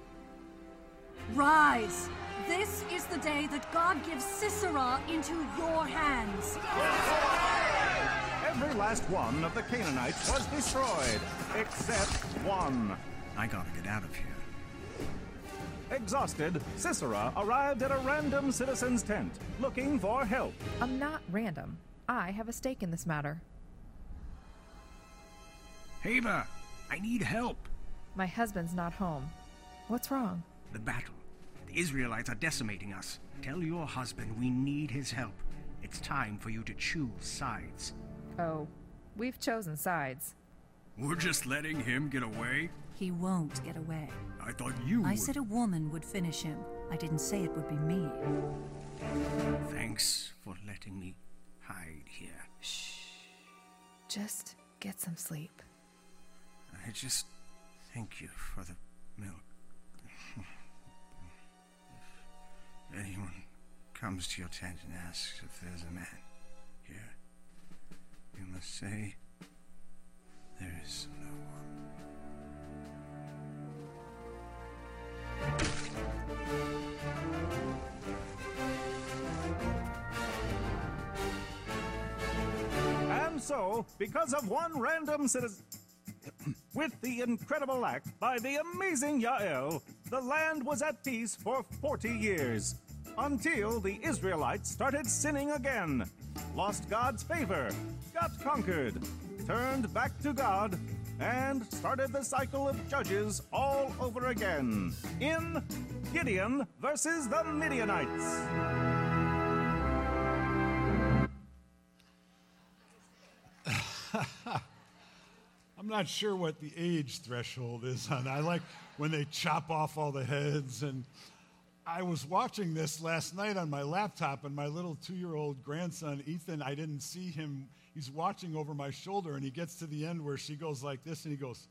Rise! This is the day that God gives Sisera into your hands. Every last one of the Canaanites was destroyed, except one. I gotta get out of here. Exhausted, Sisera arrived at a random citizen's tent, looking for help. I'm not random. I have a stake in this matter. Heva, I need help. My husband's not home. What's wrong? The battle. The Israelites are decimating us. Tell your husband we need his help. It's time for you to choose sides. Oh, we've chosen sides. We're just letting him get away? He won't get away. I thought you I would. said a woman would finish him. I didn't say it would be me. Thanks for letting me hide here. Just get some sleep. I just thank you for the milk. If anyone comes to your tent and asks if there's a man here, you must say there is no one. And so, because of one random citizen, with the incredible act by the amazing Yael, the land was at peace for 40 years, until the Israelites started sinning again, lost God's favor, got conquered, turned back to God, and started the cycle of judges all over again in Gideon versus the Midianites. I'm not sure what the age threshold is on. I like when they chop off all the heads. And I was watching this last night on my laptop, and my little 2-year-old grandson, Ethan, I didn't see him. He's watching over my shoulder, and he gets to the end where she goes like this, and he goes,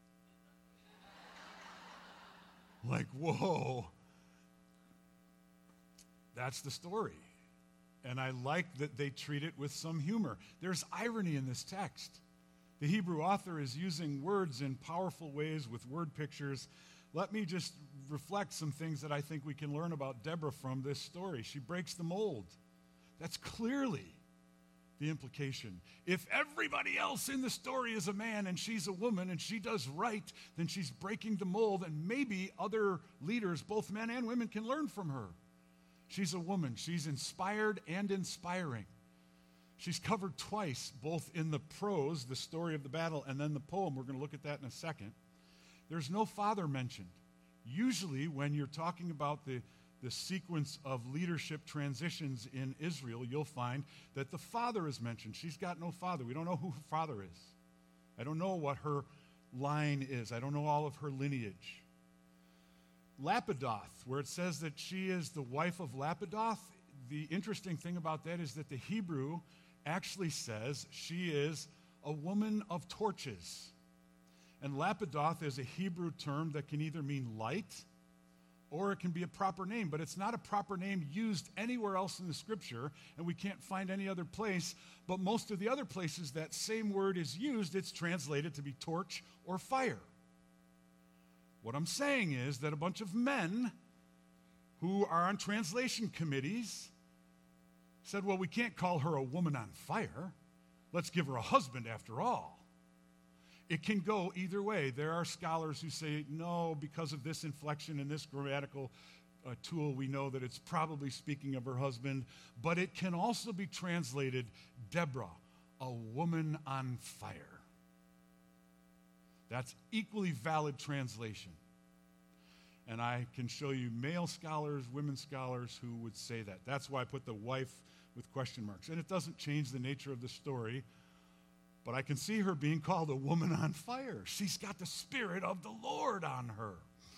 like, whoa. That's the story. And I like that they treat it with some humor. There's irony in this text. The Hebrew author is using words in powerful ways with word pictures. Let me just reflect some things that I think we can learn about Deborah from this story. She breaks the mold. That's clearly the implication. If everybody else in the story is a man and she's a woman and she does right, then she's breaking the mold, and maybe other leaders, both men and women, can learn from her. She's a woman. She's inspired and inspiring. She's covered twice, both in the prose, the story of the battle, and then the poem. We're going to look at that in a second. There's no father mentioned. Usually when you're talking about the sequence of leadership transitions in Israel, you'll find that the father is mentioned. She's got no father. We don't know who her father is. I don't know what her line is. I don't know all of her lineage. Lapidoth, where it says that she is the wife of Lapidoth, the interesting thing about that is that the Hebrew actually says she is a woman of torches. And Lapidoth is a Hebrew term that can either mean light or it can be a proper name, but it's not a proper name used anywhere else in the scripture, and we can't find any other place. But most of the other places that same word is used, it's translated to be torch or fire. What I'm saying is that a bunch of men who are on translation committees said, well, we can't call her a woman on fire. Let's give her a husband after all. It can go either way. There are scholars who say, no, because of this inflection and this grammatical tool, we know that it's probably speaking of her husband. But it can also be translated, Deborah, a woman on fire. That's equally valid translation. And I can show you male scholars, women scholars who would say that. That's why I put the wife with question marks. And it doesn't change the nature of the story. But I can see her being called a woman on fire. She's got the Spirit of the Lord on her.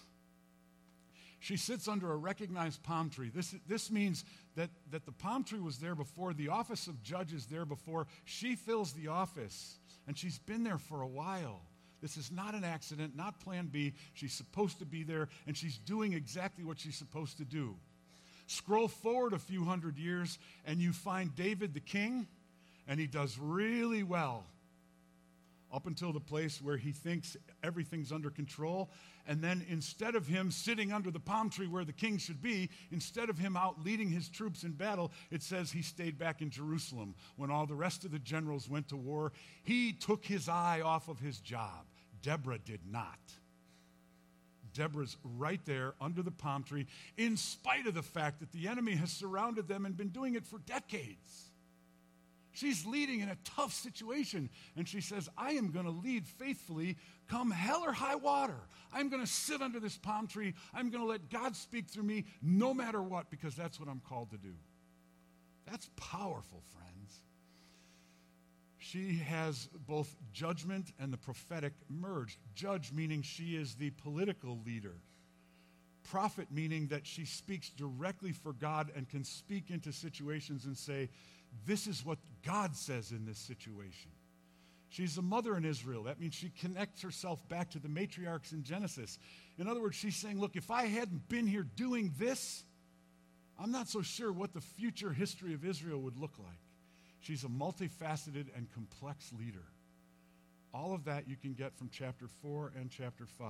She sits under a recognized palm tree. This means that the palm tree was there before. The office of judge is there before. She fills the office, and she's been there for a while. This is not an accident, not plan B. She's supposed to be there, and she's doing exactly what she's supposed to do. Scroll forward a few hundred years, and you find David the king, and he does really well up until the place where he thinks everything's under control. And then instead of him sitting under the palm tree where the king should be, instead of him out leading his troops in battle, it says he stayed back in Jerusalem when all the rest of the generals went to war. He took his eye off of his job. Deborah did not. Deborah's right there under the palm tree, in spite of the fact that the enemy has surrounded them and been doing it for decades. She's leading in a tough situation, and she says, I am going to lead faithfully come hell or high water. I'm going to sit under this palm tree. I'm going to let God speak through me no matter what, because that's what I'm called to do. That's powerful, friends. She has both judgment and the prophetic merged. Judge meaning she is the political leader. Prophet meaning that she speaks directly for God and can speak into situations and say, this is what God says in this situation. She's a mother in Israel. That means she connects herself back to the matriarchs in Genesis. In other words, she's saying, look, if I hadn't been here doing this, I'm not so sure what the future history of Israel would look like. She's a multifaceted and complex leader. All of that you can get from chapter 4 and chapter 5.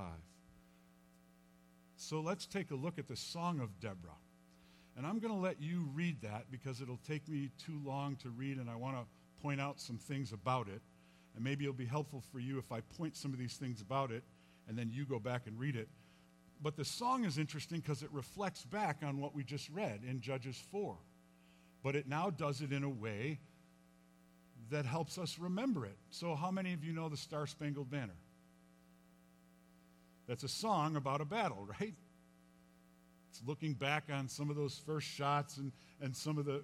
So let's take a look at the Song of Deborah. And I'm going to let you read that because it'll take me too long to read, and I want to point out some things about it. And maybe it'll be helpful for you if I point some of these things about it, and then you go back and read it. But the song is interesting because it reflects back on what we just read in Judges 4. But it now does it in a way that helps us remember it. So how many of you know the Star-Spangled Banner? That's a song about a battle, right? It's looking back on some of those first shots and some of the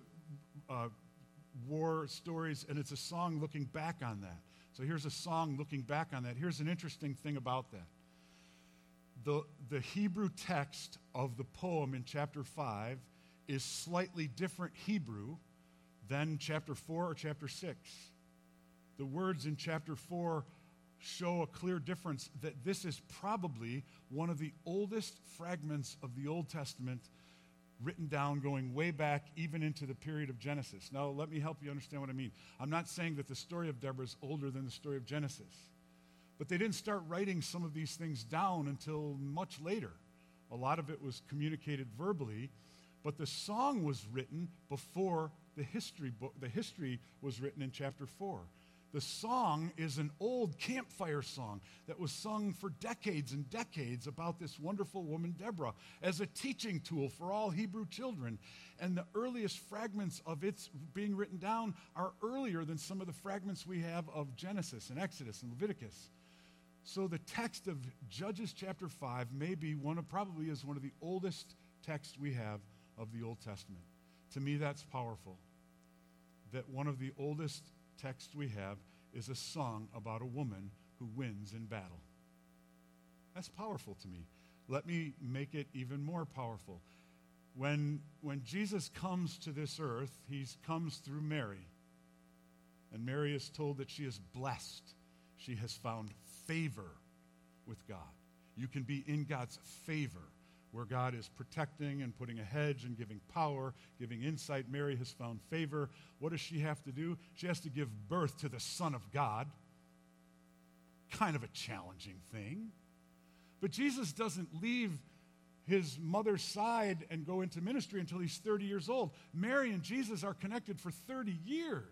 war stories, and it's a song looking back on that. So here's a song looking back on that. Here's an interesting thing about that. The Hebrew text of the poem in chapter 5 is slightly different Hebrew than chapter 4 or chapter 6. The words in chapter 4 show a clear difference that this is probably one of the oldest fragments of the Old Testament written down going way back even into the period of Genesis. Now, let me help you understand what I mean. I'm not saying that the story of Deborah is older than the story of Genesis, but they didn't start writing some of these things down until much later. A lot of it was communicated verbally, but the song was written before the history book. The history was written in chapter 4. The song is an old campfire song that was sung for decades and decades about this wonderful woman, Deborah, as a teaching tool for all Hebrew children. And the earliest fragments of its being written down are earlier than some of the fragments we have of Genesis and Exodus and Leviticus. So the text of Judges chapter 5 may be probably is one of the oldest texts we have of the Old Testament. To me, that's powerful. That one of the oldest texts we have is a song about a woman who wins in battle. That's powerful to me. Let me make it even more powerful. When Jesus comes to this earth, he comes through Mary. And Mary is told that she is blessed. She has found favor with God. You can be in God's favor, where God is protecting and putting a hedge and giving power, giving insight. Mary has found favor. What does she have to do? She has to give birth to the Son of God. Kind of a challenging thing. But Jesus doesn't leave his mother's side and go into ministry until he's 30 years old. Mary and Jesus are connected for 30 years.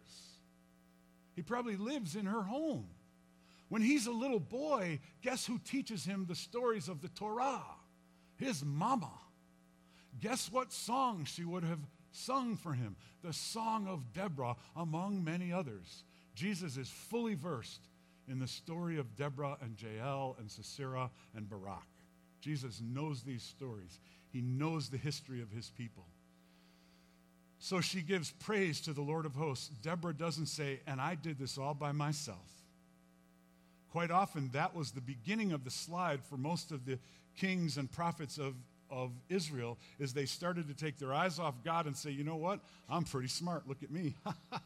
He probably lives in her home. When he's a little boy, guess who teaches him the stories of the Torah? His mama. Guess what song she would have sung for him? The Song of Deborah, among many others. Jesus is fully versed in the story of Deborah and Jael and Sisera and Barak. Jesus knows these stories. He knows the history of his people. So she gives praise to the Lord of hosts. Deborah doesn't say, and I did this all by myself. Quite often, that was the beginning of the slide for most of the kings and prophets of Israel, is they started to take their eyes off God and say, you know what? I'm pretty smart. Look at me.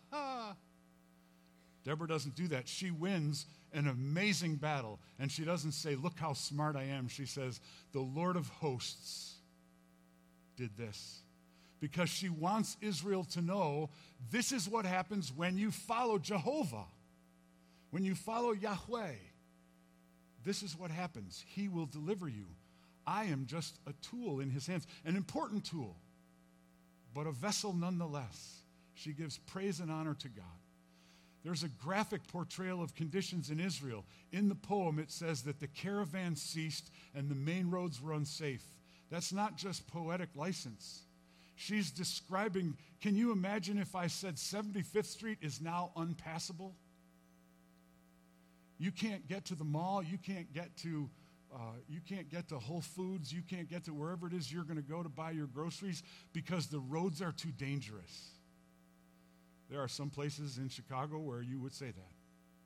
Deborah doesn't do that. She wins an amazing battle, and she doesn't say, look how smart I am. She says, the Lord of hosts did this. Because she wants Israel to know this is what happens when you follow Jehovah. When you follow Yahweh, this is what happens. He will deliver you. I am just a tool in his hands, an important tool, but a vessel nonetheless. She gives praise and honor to God. There's a graphic portrayal of conditions in Israel. In the poem, it says that the caravan ceased and the main roads were unsafe. That's not just poetic license. She's describing, can you imagine if I said 75th Street is now unpassable? You can't get to the mall. You can't get to Whole Foods. You can't get to wherever it is you're going to go to buy your groceries because the roads are too dangerous. There are some places in Chicago where you would say that.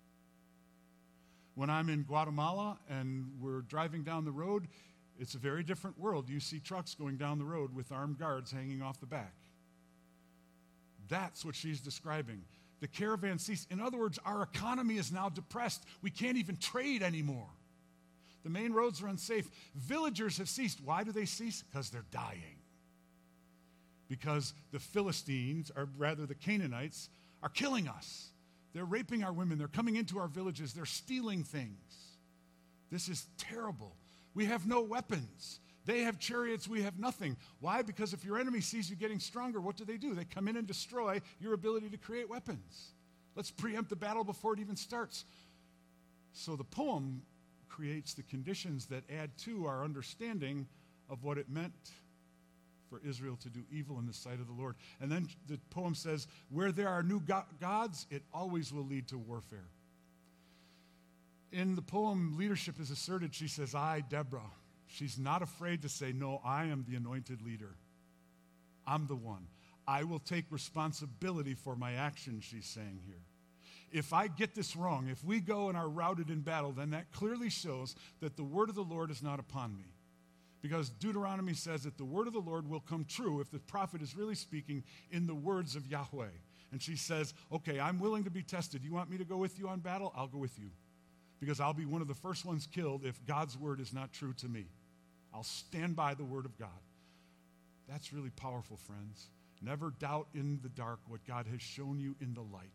When I'm in Guatemala and we're driving down the road, it's a very different world. You see trucks going down the road with armed guards hanging off the back. That's what she's describing. The caravan ceased. In other words, our economy is now depressed. We can't even trade anymore. The main roads are unsafe. Villagers have ceased. Why do they cease? Because they're dying. Because the Philistines, or rather the Canaanites, are killing us. They're raping our women. They're coming into our villages. They're stealing things. This is terrible. We have no weapons. They have chariots, we have nothing. Why? Because if your enemy sees you getting stronger, what do? They come in and destroy your ability to create weapons. Let's preempt the battle before it even starts. So the poem creates the conditions that add to our understanding of what it meant for Israel to do evil in the sight of the Lord. And then the poem says, where there are new gods, it always will lead to warfare. In the poem, leadership is asserted. She says, I, Deborah. She's not afraid to say, no, I am the anointed leader. I'm the one. I will take responsibility for my actions, she's saying here. If I get this wrong, if we go and are routed in battle, then that clearly shows that the word of the Lord is not upon me. Because Deuteronomy says that the word of the Lord will come true if the prophet is really speaking in the words of Yahweh. And she says, okay, I'm willing to be tested. You want me to go with you on battle? I'll go with you. Because I'll be one of the first ones killed if God's word is not true to me. I'll stand by the word of God. That's really powerful, friends. Never doubt in the dark what God has shown you in the light.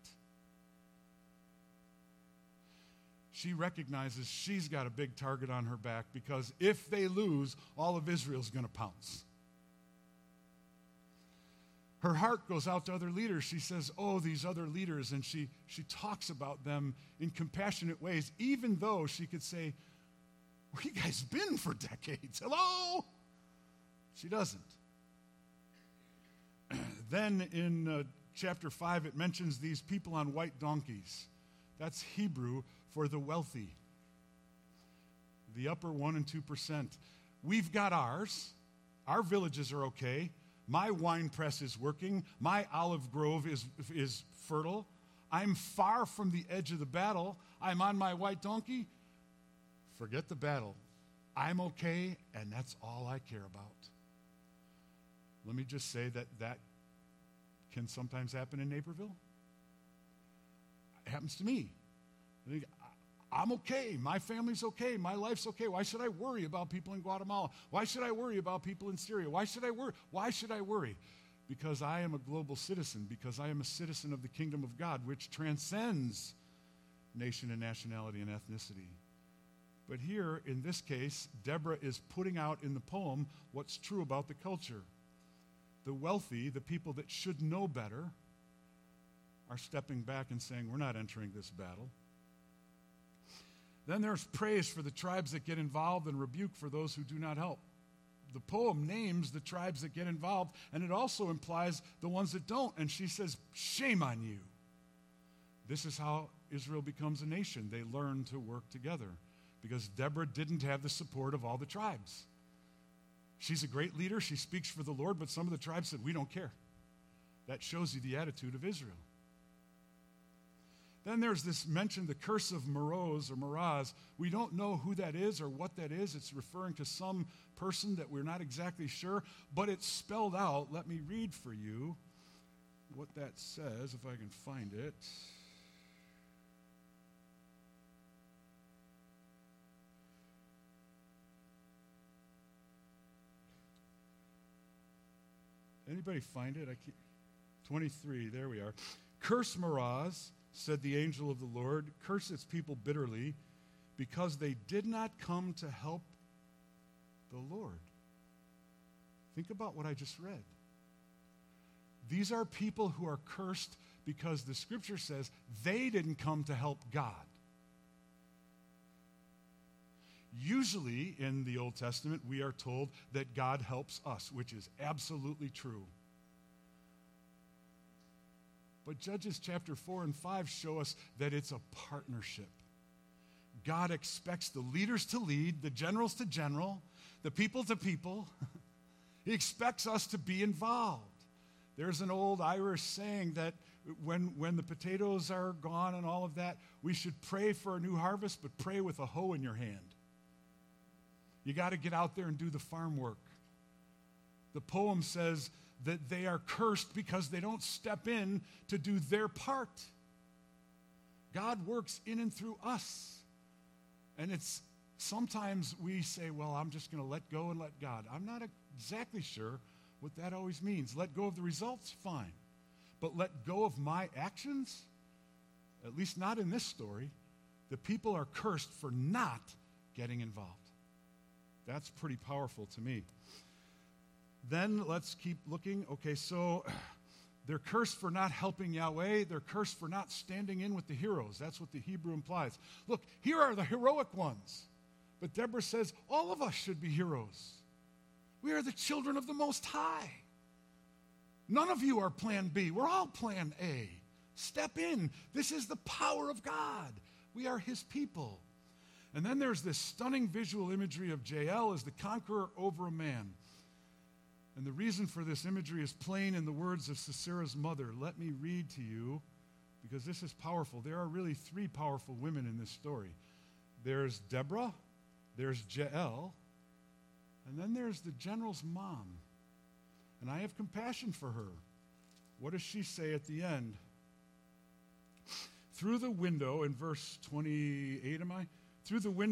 She recognizes she's got a big target on her back because if they lose, all of Israel's going to pounce. Her heart goes out to other leaders. She says, oh, these other leaders, and she talks about them in compassionate ways, even though she could say, where you guys been for decades? Hello? She doesn't. Then in chapter 5, it mentions these people on white donkeys. That's Hebrew for the wealthy, the upper 1% and 2%. We've got ours. Our villages are okay. My wine press is working. My olive grove is fertile. I'm far from the edge of the battle. I'm on my white donkey. Forget the battle. I'm okay, and that's all I care about. Let me just say that can sometimes happen in Naperville. It happens to me. I think, I'm okay. My family's okay. My life's okay. Why should I worry about people in Guatemala? Why should I worry about people in Syria? Why should I worry? Why should I worry? Because I am a global citizen, because I am a citizen of the kingdom of God, which transcends nation and nationality and ethnicity. But here, in this case, Deborah is putting out in the poem what's true about the culture. The wealthy, the people that should know better, are stepping back and saying, we're not entering this battle. Then there's praise for the tribes that get involved and rebuke for those who do not help. The poem names the tribes that get involved, and it also implies the ones that don't. And she says, shame on you. This is how Israel becomes a nation. They learn to work together because Deborah didn't have the support of all the tribes. She's a great leader. She speaks for the Lord, but some of the tribes said, we don't care. That shows you the attitude of Israel. Then there's this mention, the curse of Meroz or Meraz. We don't know who that is or what that is. It's referring to some person that we're not exactly sure, but it's spelled out. Let me read for you what that says, if I can find it. Anybody find it? 23, there we are. Curse Meraz, said the angel of the Lord, curse its people bitterly, because they did not come to help the Lord. Think about what I just read. These are people who are cursed because the scripture says they didn't come to help God. Usually in the Old Testament, we are told that God helps us, which is absolutely true. But Judges chapter 4 and 5 show us that it's a partnership. God expects the leaders to lead, the generals to general, the people to people. He expects us to be involved. There's an old Irish saying that when the potatoes are gone and all of that, we should pray for a new harvest, but pray with a hoe in your hand. You got to get out there and do the farm work. The poem says that they are cursed because they don't step in to do their part. God works in and through us. And it's sometimes we say, well, I'm just going to let go and let God. I'm not exactly sure what that always means. Let go of the results, fine. But let go of my actions? At least not in this story. The people are cursed for not getting involved. That's pretty powerful to me. Then let's keep looking. Okay, so they're cursed for not helping Yahweh. They're cursed for not standing in with the heroes. That's what the Hebrew implies. Look, here are the heroic ones. But Deborah says, all of us should be heroes. We are the children of the Most High. None of you are plan B. We're all plan A. Step in. This is the power of God. We are his people. And then there's this stunning visual imagery of Jael as the conqueror over a man. And the reason for this imagery is plain in the words of Sisera's mother. Let me read to you, because this is powerful. There are really three powerful women in this story. There's Deborah, there's Jael, and then there's the general's mom. And I have compassion for her. What does she say at the end? Through the window, in verse 28, through the window